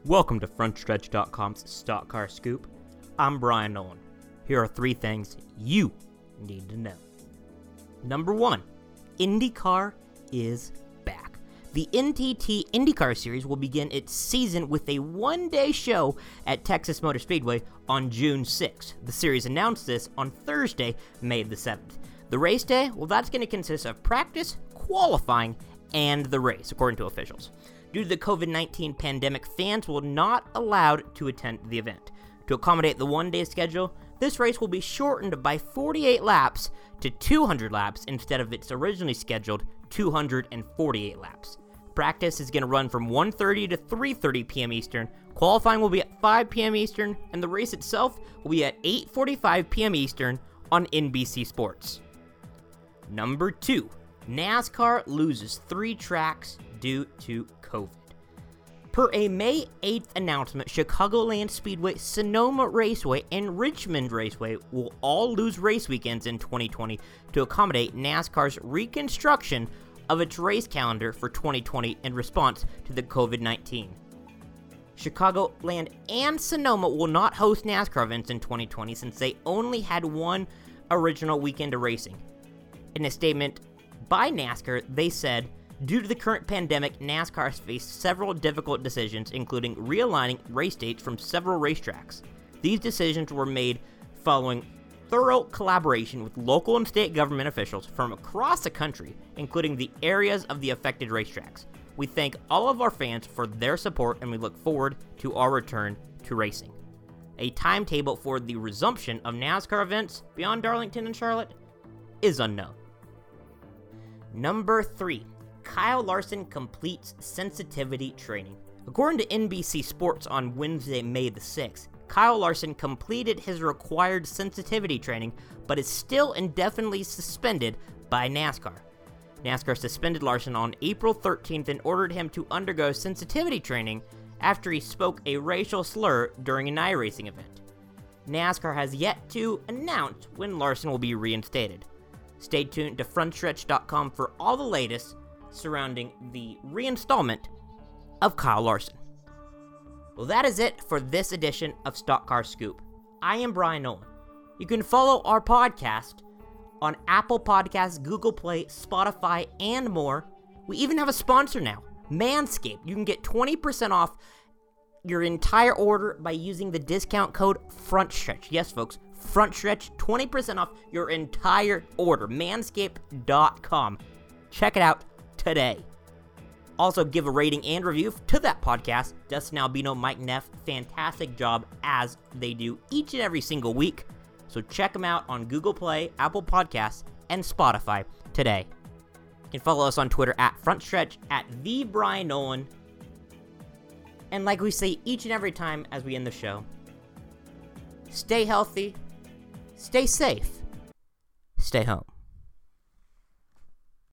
Welcome to FrontStretch.com's Stock Car Scoop. I'm Brian Nolan. Here are 3 things you need to know. Number 1, IndyCar is back. The NTT IndyCar Series will begin its season with a one-day show at Texas Motor Speedway on June 6th. The series announced this on Thursday, May the 7th. The race day, well, that's going to consist of practice, qualifying, and the race, according to officials. Due to the COVID-19 pandemic, fans will not allowed to attend the event. To accommodate the one-day schedule, this race will be shortened by 48 laps to 200 laps instead of its originally scheduled 248 laps. Practice is going to run from 1:30 to 3:30 p.m. Eastern, qualifying will be at 5 p.m. Eastern, and the race itself will be at 8:45 p.m. Eastern on NBC Sports. Number 2, NASCAR loses 3 tracks due to COVID. Per a May 8th announcement, Chicagoland Speedway, Sonoma Raceway, and Richmond Raceway will all lose race weekends in 2020 to accommodate NASCAR's reconstruction of its race calendar for 2020 in response to the COVID-19. Chicagoland and Sonoma will not host NASCAR events in 2020 since they only had one original weekend of racing. In a statement by NASCAR, they said, due to the current pandemic, NASCAR has faced several difficult decisions, including realigning race dates from several racetracks. These decisions were made following thorough collaboration with local and state government officials from across the country, including the areas of the affected racetracks. We thank all of our fans for their support, and we look forward to our return to racing. A timetable for the resumption of NASCAR events beyond Darlington and Charlotte is unknown. Number 3. Kyle Larson completes sensitivity training. According to NBC Sports on Wednesday, May the 6th, Kyle Larson completed his required sensitivity training, but is still indefinitely suspended by NASCAR. NASCAR suspended Larson on April 13th and ordered him to undergo sensitivity training after he spoke a racial slur during an iRacing event. NASCAR has yet to announce when Larson will be reinstated. Stay tuned to FrontStretch.com for all the latest surrounding the reinstallment of Kyle Larson. Well, that is it for this edition of Stock Car Scoop. I am Brian Nolan. You can follow our podcast on Apple Podcasts, Google Play, Spotify, and more. We even have a sponsor now, Manscaped. You can get 20% off your entire order by using the discount code FRONTSTRETCH. Yes, folks, FRONTSTRETCH, 20% off your entire order. Manscaped.com. Check it out today. Also, give a rating and review to that podcast. Dustin Albino, Mike Neff, fantastic job as they do each and every single week. So check them out on Google Play, Apple Podcasts, and Spotify today. You can follow us on Twitter at FrontStretch, at TheBrianNolan. And like we say each and every time as we end the show, stay healthy, stay safe, stay home.